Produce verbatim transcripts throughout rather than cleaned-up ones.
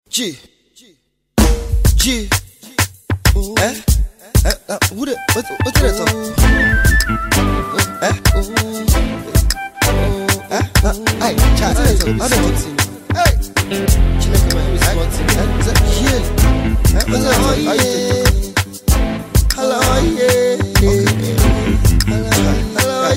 G. G. Eh? Eh? Uh, who the? What? What did I talk? Eh? Eh? Uh, hey, chat. How did I talk? Hey. Chineke, man, we spot him. Eh? Is that here? Eh? What's that? How you take? Hello, yeah. Hello,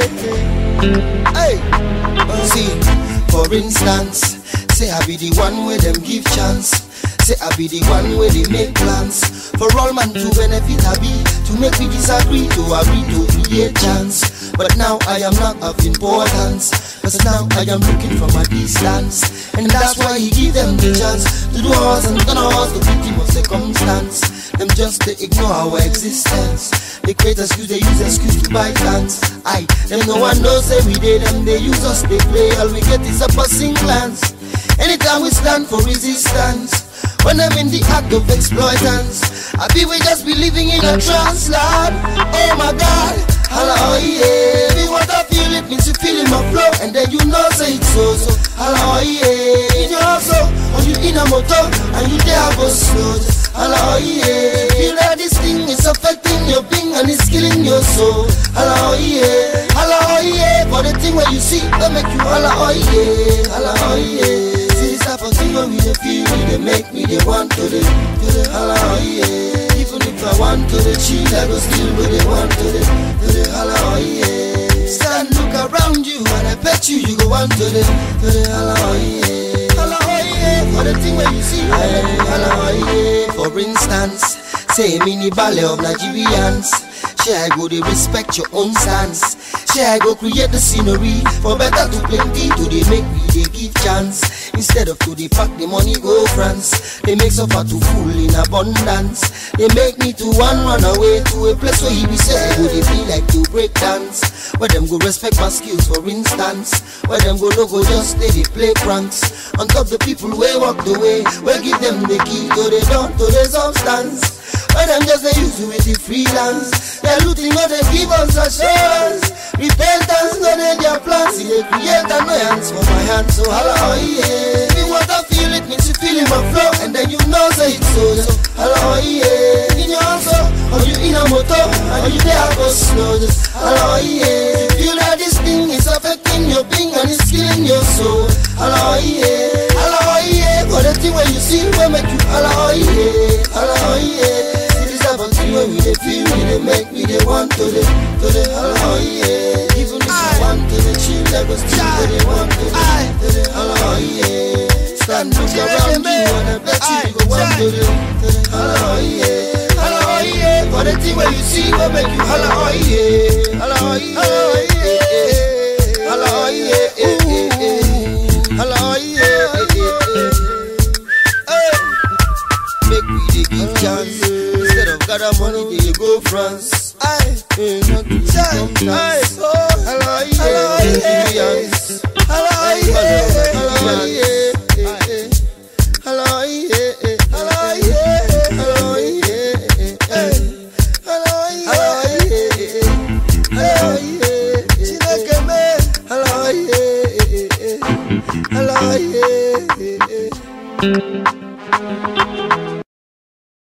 yeah. Hey. See, for instance, say I be the one where them give chance. Say I be the one where they make plans. For all man to benefit I be, to make me disagree, to agree to be a chance. But now I am not of importance, cause now I am looking from a distance. And that's why he give them the chance to do us and turn us the victim of circumstance. Them just they ignore our existence. They create excuse, they use excuse to buy plans. Aye, them no one knows every day, them they use us, they play. All we get is a passing glance. Anytime we stand for resistance, when I'm in the act of exploitance, I be we just be living in a trance, Lord. Oh my God, hello, yeah. Me what I feel, it means you feeling my flow, and then you know say it's so, so. Hello, yeah. In your house, or you in a motor, and you there go slow. Hello, yeah. Feel that this thing is affecting your being, and it's killing your soul. Hello, yeah. Hello, yeah. For the thing where you see, that make you hello, yeah. Hello, yeah. Type of thing when we dey feel, they make me they want to the, to the hello, yeah. Even if I want to the chill, I go still but they want to the, to the hello, yeah. Stand, look around you, and I bet you you go want to the, to the hello, yeah. Hello, yeah. For the thing where you see, hello, yeah. For instance, say mini ballet of Nigerians. Share I go they respect your own stance. Share I go create the scenery for better to plenty. To they make me they give chance. Instead of to they pack the money go France. They make suffer to full in abundance. They make me to one run away to a place where he be say go they feel like to break dance. Where them go respect my skills for instance. Where them go no go just stay they play pranks. On top the people where walk the way. Where give them the key to the door to the substance. Where them just they use you with the freelance. They're looting but they give us assurance. Repentance no they their plans. See they create annoyance for my hands. So hello yeah. Me what I feel it means you feeling my flow. And then you know say it's so so. Hello yeah. In your house or you in a motor, or you there go slow. Just hello yeah. You feel that this thing is affecting your being and it's killing your soul. Hello yeah. Hello yeah. For the thing when you see will make you hello yeah. Hello yeah. When we they feel me, they make me they want to the, to the hello, yeah. Even if I want to the chill, I go still but they want to the, to the hello, yeah. Stand look around you and I bet you go want to the, to the hello, yeah. Hello, yeah. For the thing where you see will make you hello, yeah. Hello, yeah. Hello, yeah. Hello, yeah. Make me they give chance. Got money, they go France. I ain't not to sometimes. Hello, yeah. Hello, yeah. Hello, yeah. Hello, yeah. Hello, yeah. Hello, yeah. Hello, yeah. Hello, yeah. Chineke me. Hello, yeah. Hello, yeah.